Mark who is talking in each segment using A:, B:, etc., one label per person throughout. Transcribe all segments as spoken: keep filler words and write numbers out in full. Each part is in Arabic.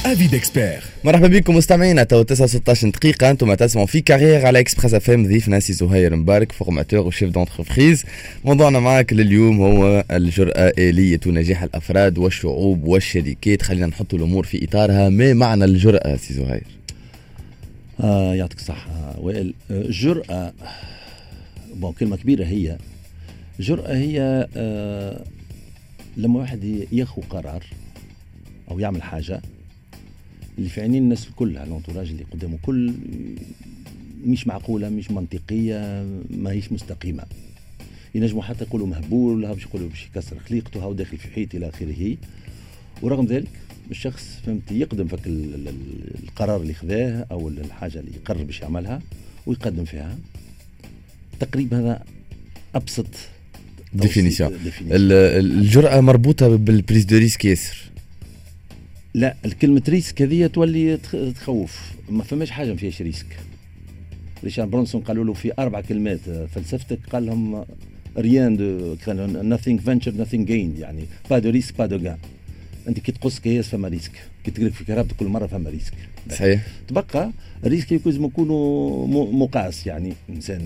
A: افي ديكسبير.
B: مرحبا بكم مستمعينا. تو تسعة ستة عشر دقيقة انتم تسمعوا في كارير على اكسبريس اف ام. ضيفنا سي زهير مبارك، فورماتور وشيف دونتربريز. موضوعنا معك لليوم هو الجرأة آلية نجاح الافراد والشعوب والشركات. خلينا نحط الامور في اطارها. ما معنى الجرأة سي زهير؟
C: آه يعطيك الصحة وائل. الجرأة بون كلمة كبيرة. هي جرأة هي آه لما واحد ياخذ قرار أو يعمل حاجة اللي في عينين الناس الكل، على الانتوراج اللي قدامه كل مش معقولة، مش منطقية، ما هيش مستقيمة. ينجموا حتى يقولوا مهبول، ها باش يقولوا باش يكسر خليقته، ها وداخل في حيط إلى آخره. ورغم ذلك الشخص فهمت يقدم فك القرار اللي خذاه أو الحاجة اللي يقرر باش يعملها ويقدم فيها. تقريبا هذا أبسط
B: ديفينيسيون. الجرأة مربوطة بالبريز دو ريسك ياسر.
C: لا، الكلمة ريسك هذه تولي تخوف. ما فماش حاجة ما فيهاش ريسك. ريشارد برونسون قالوا له في أربع كلمات فلسفتك، قال لهم ريان دو nothing venture nothing gain، يعني با دو ريسك با دو غان. أنت كي تقص كياس فما ريسك، كي تقلب في كرابتك كل مرة فما ريسك.
B: صحيح.
C: تبقى الريسك يكون يكونوا مقاس، يعني إنسان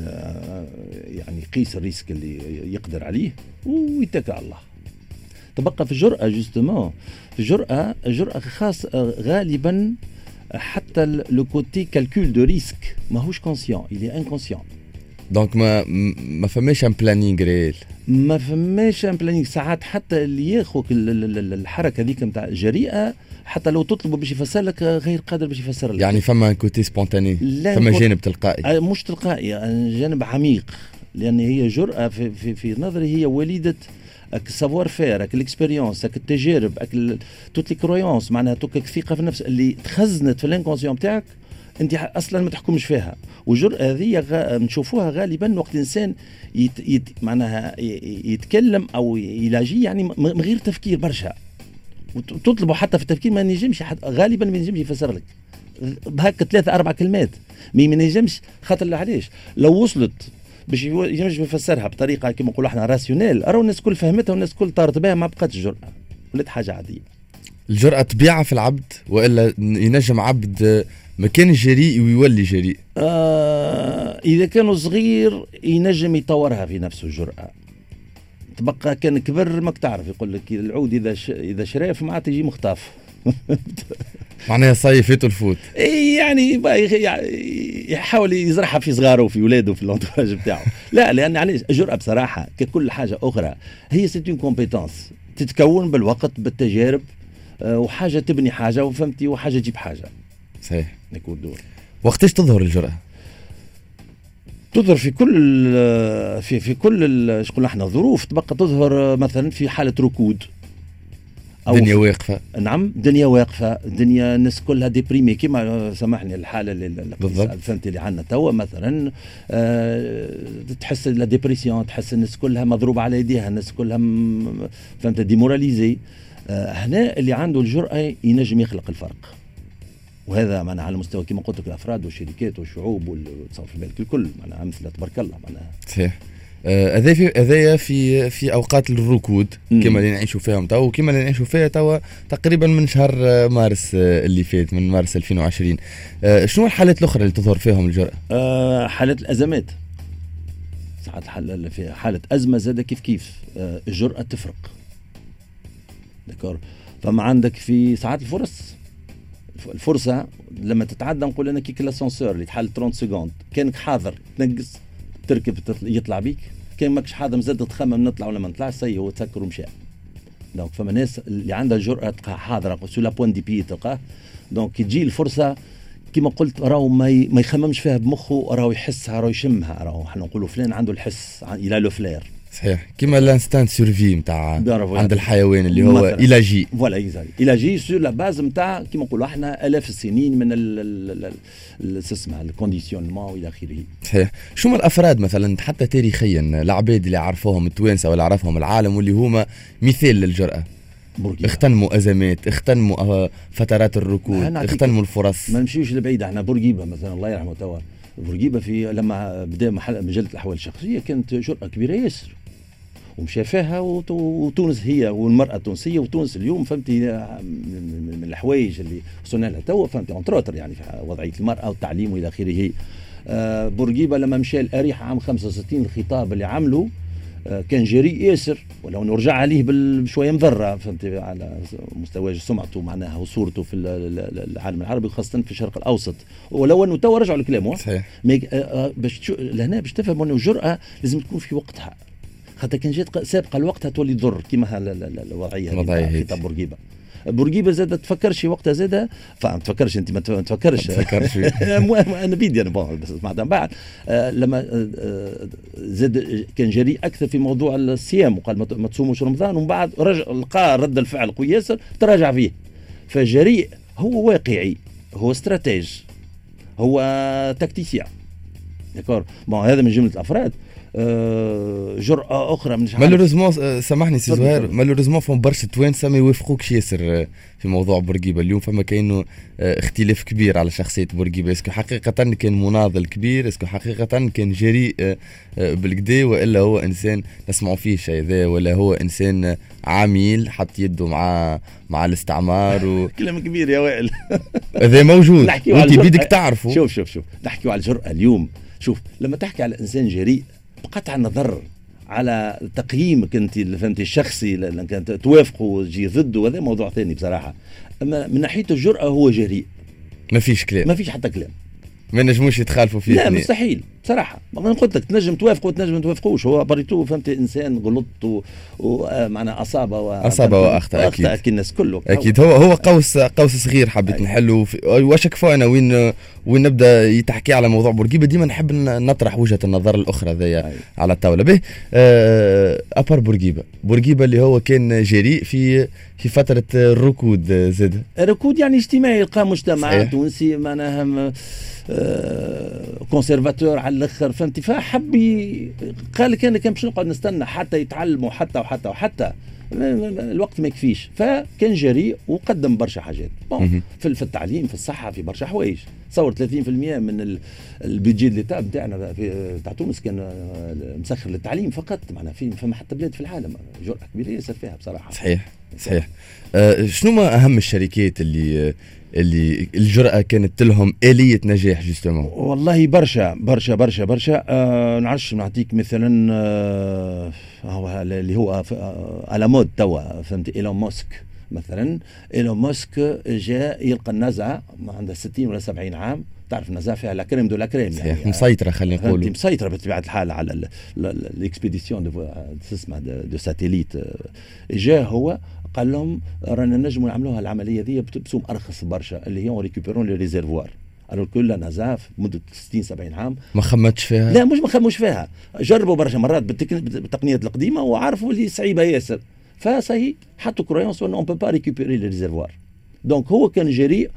C: يعني يقيس الريسك اللي يقدر عليه ويتكل على الله. تبقى في الجرأة جوستومون، في الجرأة الجرأة خاص غالبا حتى لو كوتي كالكول دو ريسك ماهوش كونسيون، إلي انكونسيون.
B: دونك ما ما فماش ان بلانينغ ريل،
C: ما فماش ان بلانينغ. ساعات حتى اللي ياخذ الحركة ذيك نتاع جريئة، حتى لو تطلبه باش يفسر لك غير قادر باش يفسر لك.
B: يعني فما كوتي سبونتاني، فما جانب تلقائي.
C: مش تلقائي، جانب عميق، لأن هي جرأة في, في, في نظري هي وليدة السافوار فير، الاكسبيريونس، التجارب، توت لي كرويونس، معناها توك الثقة في النفس اللي تخزنت في الانكونسيون تاعك انت اصلا ما تحكمش فيها. والجرأة هذه غا... نشوفوها غالبا وقت الانسان يت... يت... معناها يتكلم او يلاجي، يعني من غير تفكير برشا، وتطلبه حتى في التفكير ما نجمش، غالبا ما نجمش يفسر لك بهك ثلاثة أربع كلمات، ما نجمش. خاطر علاش لو وصلت باش ينجم يفسرها بطريقه كما نقولوا احنا راسيونيل، راهو الناس كل فهمتها والناس كل طارت بها، ما بقاتش جرأة، ولات حاجه عاديه.
B: الجرأة طبيعه في العبد، والا ينجم عبد ما كان جريء ويولي جريء؟
C: آه اذا كان صغير ينجم يطورها في نفسه الجرأة. تبقى كان كبر ماك تعرف، يقول لك العود اذا ش... اذا شراف معناته يجي مخطاف.
B: معناها صيفته الفوت.
C: اي يعني يحاول يزرعها في صغاره وفي اولاده في الانتواج بتاعه. لا، لان علاش الجرأة بصراحه ككل حاجه اخرى هي سيت اون كومبيتونس تتكون بالوقت بالتجارب، وحاجه تبني حاجه، وفهمتي، وحاجه تجيب حاجه.
B: صحيح.
C: نكون دور.
B: وقتاش تظهر الجرأة؟
C: تظهر في كل في في كل ايش نقول احنا ظروف. تبقى تظهر مثلا في حاله ركود،
B: دنيا واقفة.
C: نعم، دنيا واقفة، دنيا الناس كلها ديبريمي، كما سامحني الحالة اللي فهمت اللي عندنا توا مثلا. أه تحس لا ديبريسيون، تحس الناس كلها مضروبة على يديها، الناس كلها فهمت ديموراليزي. أه هنا اللي عنده الجرأة ينجم يخلق الفرق، وهذا معنا على مستوى كما قلت لك الأفراد والشركات والشعوب والتصرف بالك الكل، معنا أمثلة تبارك الله. معناها
B: صحيح. هذا في هذايا في في اوقات الركود كما اللي نعيشوا فيهم تو، وكما اللي نعيشوا فيها تو تقريبا من شهر مارس اللي فات، من مارس ألفين وعشرين. شنو الحالات الاخرى اللي تظهر فيهم الجرأة؟
C: أه حالات الازمات. ساعات حال في حاله ازمه زاد كيف كيف أه الجرأة تفرق. دكور. فما عندك في ساعات الفرص، الفرصه لما تتعدى، نقول انا كيك لاسانسور اللي تحل ثلاثين سكوند، كانك حاضر تنقص تركب يطلع بيك، كان ماكش حاضر مزاد تخمم نطلع ولا ما نطلعش، سي هو تسكر ومشى. دونك فما ناس اللي عندها الجرأة تلقاها حاضره سو لا بوين دي بي تلقاه. دونك كي تجي الفرصه كما قلت راهو ما ما يخممش فيها بمخه، راهو يحسها، راهو يشمها، راهو احنا نقولوا فلان عنده الحس، الى لو فلير.
B: صحيح. كيما الانستان سورفي نتاع عند الحيوان اللي هو الى جي.
C: فوالا اكزاكت، الى جي سور لا باز نتاع كيما نقولوا احنا الاف السنين من اسمها الكونديسيونمون والى اخره.
B: صحيح. شو الافراد مثلا حتى تاريخيا العباد اللي عرفوهم التوانسه ولا عرفهم العالم واللي هما مثال للجرأة؟ بورقيبة. اختنموا ازمات، اختنموا فترات الركود، اختنموا الفرص.
C: ما نمشيوش لبعيد. احنا بورقيبة مثلا الله يرحمه توا، بورقيبة في لما بدا محل مجله الاحوال الشخصيه كانت جرأة كبيره ياسر، ومشى فيها، وتونس هي والمراه التونسيه، وتونس اليوم فهمتي من الحوايج اللي وصلنا لها توا فهمتي اونتروتر يعني في وضعيه المراه والتعليم والى اخره. آه بورقيبه لما مشى الاريحه عام خمسة وستين الخطاب اللي عمله آه كان جريء ياسر، ولو نرجع عليه بشويه مضره فهمتي على مستوى سمعته معناها وصورته في العالم العربي وخاصه في الشرق الاوسط، ولو انه توا رجعوا لكلامه
B: صحيح.
C: آه باش لهنا باش تفهم انه الجرأه لازم تكون في وقتها، خاطر كان جات سابقه الوقت تولي تضر كيما الوضعيه هذه خطاب بورقيبه. بورقيبه زاد تفكرش وقتها زاد فما تفكرش انت ما تفكرش تفكرش انا بيدي انا بس بعد بعد آه لما آه زاد كان جريء اكثر في موضوع الصيام وقال ما تصوموش رمضان، ومن بعد رجع لقى رد الفعل قوي ياسر تراجع فيه. فجريء هو واقعي، هو استراتيج، هو تكتيسيان داكور. بون هذا من جمله الافراد. أه جرأة أخرى من
B: مالوريزمون سامحني سي زهير، مالوريزمون فهم برشا توانسة ما يوافقوكش ياسر في موضوع بورقيبة اليوم. فما كاينه اختلاف كبير على شخصية بورقيبة، اسكو حقيقة كان مناضل كبير، اسكو حقيقة كان جريء بالكدا، وإلا هو إنسان نسمعوا فيه شيء ذا، ولا هو إنسان عميل حط يده مع مع الاستعمار و...
C: كلام كبير يا وائل.
B: هذا موجود وانت بيدك تعرفه.
C: شوف شوف شوف نحكيوا على الجرأة اليوم. شوف لما تحكي على إنسان جريء بقطع النظر على تقييمك انت فهمتي الشخصي، لان كانت توافقه وتجي ضده هذا موضوع ثاني بصراحه. اما من ناحيه الجرأه هو جريء،
B: ما فيش كلام،
C: ما فيش حتى كلام،
B: ما نجموش يتخالفوا فيه.
C: لا اثنين. مستحيل بصراحه. ما قلت لك تنجم توافقوا وتنجم ما توافقوش، هو بريتو فهمتي انسان غلط ومعنى اصاب
B: اصاب واخطا اكيد
C: اكيد الناس كله
B: اكيد. هو هو قوس قوس صغير حبيت نحلوا واش كفوا. انا وين وين نبدا يتحكي على موضوع بورقيبه ديما نحب نطرح وجهه النظر الاخرى ذي على الطاوله به. أه ابار بورقيبه بورقيبه اللي هو كان جريء في في فتره الركود، زاد
C: الركود يعني اجتماعي، لقى مجتمع تونسي معناها كونسيرفاتور على الاخر فهمتي، فحب قال لك انا كان باش نقعد نستنى حتى يتعلموا حتى وحتى وحتى الوقت ما يكفيش. فكان جريء وقدم برشا حاجات في التعليم في الصحه في برشا حوايج. تصور ثلاثين بالمئة من البيدجي اللي تاع نتاعنا تاع تونس كان مسخر للتعليم فقط، معناها في فما حتى بلاد في العالم جرأة كبيره ياسر فيها بصراحه.
B: صحيح صحيح. أه شنو ما اهم الشركات اللي اللي الجرأة كانت لهم آلية نجاح جوستومون؟
C: والله برشا برشا برشا برشا. آه نعرفش نعطيك مثلا آه هو اللي هو آه على مود توا فهمت إيلون ماسك مثلا. إيلون ماسك جاء يلقى النزعة عنده ستين ولا سبعين عام، تعرف النزعة فيها لا كريم دو لا كريم
B: يعني مسيطرة خلينا نقولوا
C: مسيطرة بطبيعة الحال على الاكسبيديسيون دو تسمى دو ساتيليت. جاء هو قال لهم رانا نجموا نعملوها العمليه ذي بسوم ارخص برشا اللي هي ريكوبيرون لي ريزيرفوار. الو كل نزاف مده ستين سبعين عام
B: ما خمتش فيها.
C: لا مش ما خموش فيها، جربوا برشا مرات بالتقنيات القديمه وعرفوا اللي صعيبه ياسر، فصحيح حطوا كرويونس انه اون بو با ريكوبيري لي ريزيرفوار. دونك هو كان جريء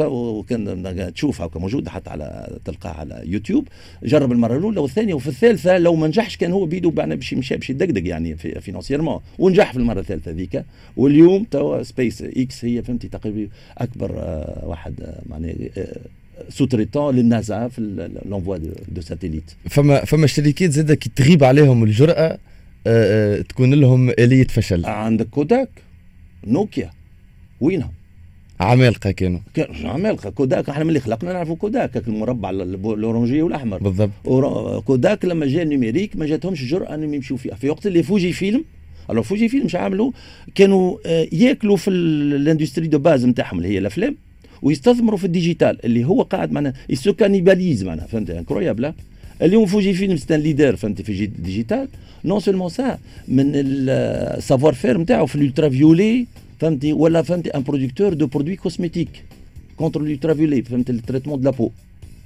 C: وكان تشوفها وكان موجوده حتى على تلقاها على يوتيوب. جرب المره الاولى والثانيه وفي الثالثه لو ما نجحش كان هو بيدو بعنا باش يمشي باش يدقدق يعني في فينانسيرمون، ونجح في المره الثالثه ذيك. واليوم توا سبيس اكس هي فهمتي تقريبا اكبر آه واحد آه معناها آه سوتريتون للنازا في لونفوا دو ساتيليت.
B: فما فما شركات زاده كي تغيب عليهم الجرأه آه آه تكون لهم آلية فشل.
C: عندك كوداك، نوكيا، وينها؟
B: عمالقه كانوا
C: كانوا عمالقه. كوداك احنا ملي خلقنا نعرفوا كوداك المربع الاورانجي والاحمر
B: بالضبط.
C: كوداك لما جاء النيميريك ما جاتهمش جرأه انهم يمشوا فيها في وقت اللي فوجي فيلم. الو فوجي فيلم مش عاملوا كانوا ياكلوا في الاندستري دو باز نتاعهم اللي هي الافلام ويستثمروا في الديجيتال اللي هو قاعد معنا يسو كانيباليز معنا فهمت انكرويابل. اليوم فوجي فيلم ستان ليدر فهمت في الديجيتال نون سولمون سا من السافوار فير نتاعو في الالترا فيولي فهمتي، ولا فهمتي ان برودكتور دو برودوي كوزميتيك كونتر الالترافيولي فهمت التريتمون دو لا بو.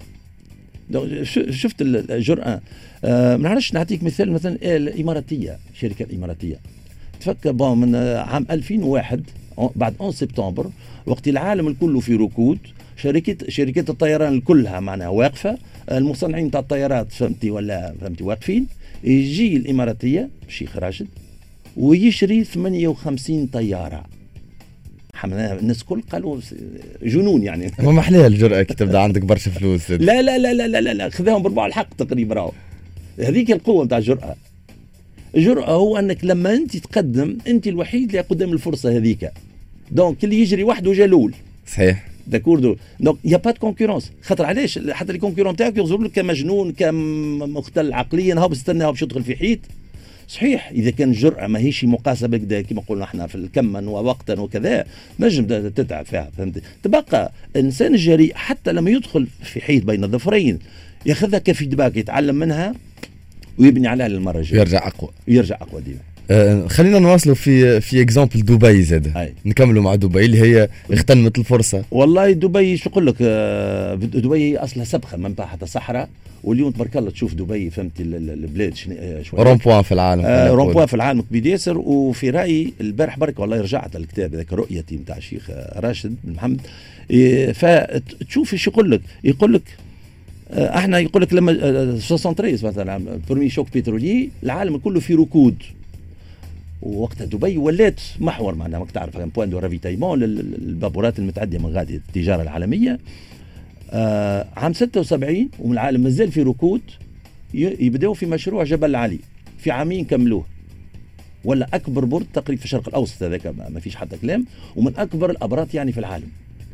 C: شفت الجرأة. آه ما نعرفش نعطيك مثال مثلا الاماراتيه، الشركه الاماراتيه تفكر بون من عام ألفين وواحد بعد أحد سبتمبر وقت العالم الكل في ركود، شركات شركات الطيران كلها معناها واقفه، المصنعين تاع الطيارات فهمتي ولا فهمتي واقفين. يجي الاماراتيه الشيخ راشد ويشري ثمانية وخمسين طياره. الناس كل قالوا جنون يعني.
B: ما محلاها الجرأة كي تبدا عندك برشا فلوس.
C: لا لا لا لا لا لا خذاهم بربع الحق تقريبا. راهو هذيك القوه نتاع الجرأة. الجرأة هو انك لما انت تقدم انت الوحيد اللي قدام الفرصه هذيك، دونك اللي يجري وحده جلول.
B: صحيح.
C: داكور دو دونك يا با دو كونكورونس، خاطر علاش حتى لي كونكورون تاعك يغزروا لك كمجنون كمختل عقليا، هاو بستنى هاو باش يدخل في حيط. صحيح اذا كان الجرأه ماهيش مقاسه بكذا كما قلنا احنا في الكما ووقتا وكذا نجم تتعب فيها، فهمت. تبقى الانسان الجريء حتى لما يدخل في حيط بين الظفرين ياخذها كفيدباك، يتعلم منها ويبني عليها للمره الجايه،
B: يرجع اقوى
C: يرجع اقوى ديما.
B: آه خلينا نواصلوا في في اكزامبل دبي زاد، نكملوا مع دبي اللي هي اغتنمت الفرصه.
C: والله دبي شو نقول لك، آه دبي اصلها سبخه من بعد حتى صحراء، واليوم تبارك الله تشوف دبي فهمتي البلاد شويه
B: رومبوان في العالم،
C: آه رومبوان في العالم كبير ياسر. وفي رايي البارح برك والله رجعت الكتاب هذاك رؤيتي نتاع الشيخ راشد بن محمد، إيه فتشوف ايش يقول لك، يقول لك آه احنا يقول لك لما آه ثلاثة وستين مثلا برمي شوك بترولي العالم كله في ركود، ووقتها دبي ولات محور معناها ماك تعرف بوان دو رافيتايمون للبابورات المتعديه من غادي التجاره العالميه. آه عام ستة وسبعين ومن العالم مازال في ركود، يبداوا في مشروع جبل علي، في عامين كملوه، ولا اكبر برج تقريبا في الشرق الاوسط هذاك ما فيش حتى كلام، ومن اكبر الابراج يعني في العالم.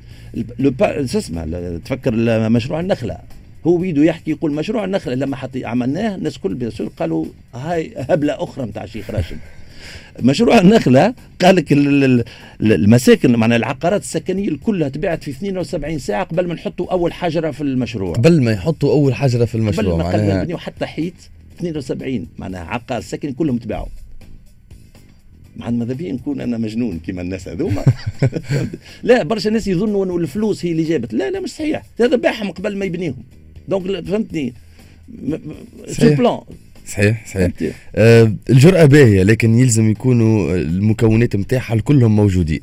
C: اسمع تفكر مشروع النخله، هو بيدو يحكي يقول مشروع النخله لما حتى عملناه الناس كل بيسور قالوا هاي هبله اخرى نتاع الشيخ راشد. مشروع النخله قال لك المساكن معناها العقارات السكنيه كلها تباعت في اثنين وسبعين ساعه قبل ما نحطوا اول حجره في المشروع،
B: قبل ما يحطوا اول حجره في المشروع،
C: قبل ما معناها نبنيوا حتى حيط اثنين وسبعين معناها عقار سكني كلهم تباعوا. مع ماذا بيا نكون انا مجنون كما الناس هذوما لا برشا ناس يظنوا انه الفلوس هي اللي جابت، لا لا مش صحيح، هذا باعهم قبل ما يبنيهم. دونك فهمتني سو بلان.
B: صحيح صحيح. آه الجرأة باهية لكن يلزم يكونوا المكونات نتاعها كلهم موجودين.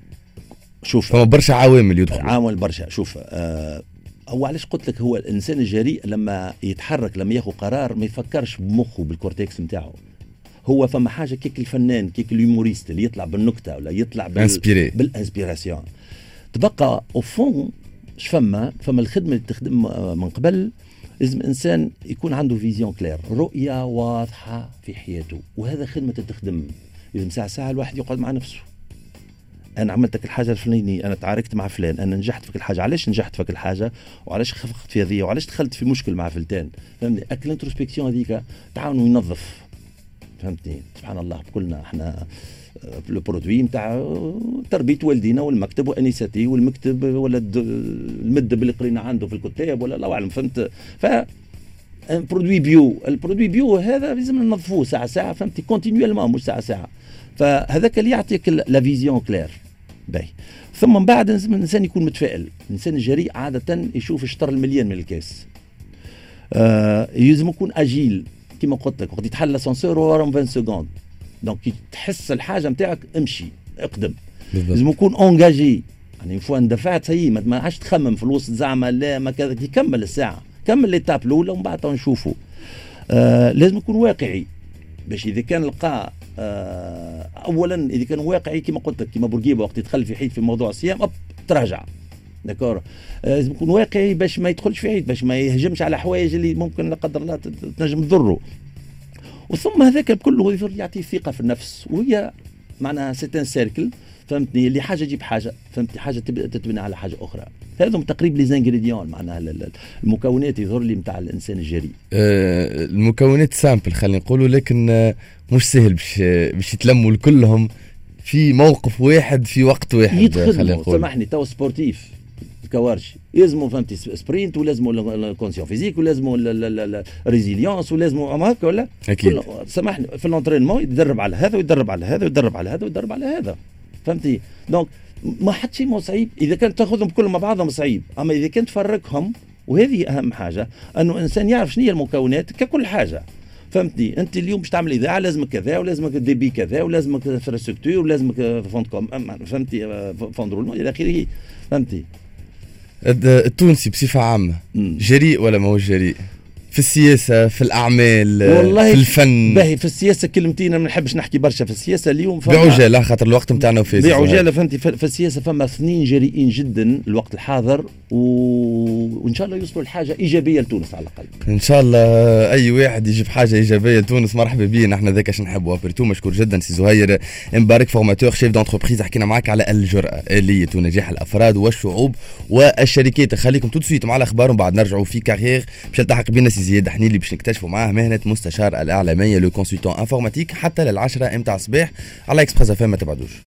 C: شوف
B: فما برشا عوامل يدخلوا،
C: عوامل برشا. شوف آه هو علاش قلت لك هو الانسان الجريء لما يتحرك لما ياخذ قرار ما يفكرش بمخه بالكورتكس نتاعه، هو فما حاجه كيك الفنان كيك اليوموريست اللي يطلع بالنكته ولا يطلع بال... بالانسبيراسيون. تبقى او فون اش فما فما الخدمه اللي تخدم من قبل لازم الانسان يكون عنده فيزيون كلير، رؤيه واضحه في حياته، وهذا خدمه تخدم. لازم ساعه ساعه الواحد يقعد مع نفسه، انا عملت الحاجه الفلانيه، انا تعاركت مع فلان، انا نجحت في الحاجه، علاش نجحت في الحاجه وعلاش خفقت في هذه وعلاش دخلت في مشكل مع فلتان، فهمتني. اكل الانتروسبكسيون هذيك تعاونوا ينظف، فهمتني. سبحان الله كلنا احنا لو برودوي نتاع تربيه والدينا والمكتب وانيساتي والمكتب ولا المدب اللي قرينا عنده في الكتاب ولا الله اعلم، فهمت. ف برودوي بيو، البرودوي بيو هذا لازم ننظفوه ساعه ساعه، فهمتي، كونتينيوالمون مش ساعه ساعه. فهذاك اللي يعطيك لا فيزيون كلير باهي. ثم من بعد لازم الانسان يكون متفائل. الانسان الجريء عاده يشوف الشطر المليان من الكاس. آه لازم يكون اجيل كما قلت لك، وقت يتحل الاسانسور ورا عشرين سكوند، دونك تحس الحاجه نتاعك امشي اقدم. لازم يكون اونجاجي، يعني فوا اندفعت هي ما عادش تخمم في الوسط زعما لا ما كذا، يكمل الساعه، كمل ليتاب الاولى ومن بعد نشوفوا. آه لازم يكون واقعي باش اذا كان لقى آه اولا اذا كان واقعي كما قلت لك كما بورقيبه وقت يدخل في حيط في موضوع الصيام اب تراجع، داكور. آه لازم يكون واقعي باش ما يدخلش في حيط، باش ما يهجمش على حوايج اللي ممكن لا قدر الله تنجم تضره. وثم هذاك كله يعطيه ثقه في النفس، وهي معناها سيتان سيركل، فهمتني، اللي حاجه تجيب حاجه، فهمتني، حاجه تبدا تتبنى على حاجه اخرى. هذم تقريبا لي زانغريديون معناها المكونات يظهر لي نتاع الانسان الجريء.
B: آه المكونات سامبل خلينا نقولوا، لكن آه مش سهل باش باش يتلموا كلهم في موقف واحد في وقت واحد.
C: خلينا نقول سامحني تو سبورتيف كوارشي يلزموا فهمتي سبرينت، ولازموا الكونسيون فيزيك، ولازموا الريزيليونس، ولازموا هكا ولا
B: اكيد.
C: سامحني في الانترينمون يتدرب على هذا ويتدرب على هذا ويتدرب على هذا ويتدرب على هذا، فهمتي. دونك ما حد شيء مو صعيب اذا كانت تاخذهم كلهم مع بعضهم صعيب، اما اذا كنت تفرقهم، وهذه اهم حاجه، انه الانسان يعرف شنو هي المكونات ككل حاجه، فهمتني. انت اليوم باش تعمل اذاعه لازمك كذا، ولازمك دي بي كذا، ولازمك انفراستركتور، ولازمك فوند كوم، فهمتي، فوند رولمون الى اخره، فهمتي.
B: التونسي بصفه عامه جريء ولا ما هو جريء؟ في السياسه، في الاعمال،
C: والله
B: في الفن.
C: باهي في السياسه كلمتين، ما نحبش نحكي برشا في السياسه اليوم.
B: بعجاله خاطر الوقت نتاعنا وفاز.
C: بعجاله فهمتي. في السياسه فما اثنين جريئين جدا الوقت الحاضر، و... وان شاء الله يوصلوا لحاجه ايجابيه لتونس على الاقل.
B: ان شاء الله اي واحد يجيب حاجه ايجابيه لتونس مرحبا بيه، نحن ذاك اش نحبوا. ابرتو مشكور جدا سي زهير مبارك، فورماتور شيف دونتربريز. حكينا معك على الجرأه، آلية ونجاح الافراد والشعوب والشركات. خليكم تو سويت مع الاخبار ومن بعد نرجعوا في كارير باش نلتحق بنا سي زياد حنيلي باش نكتشفوا معاه مهنه مستشار الاعلاميه لو كونسلتون انفورماتيك حتى للعشرة امتاع الصباح على اكسبريس اف ام. ما تبعدوش.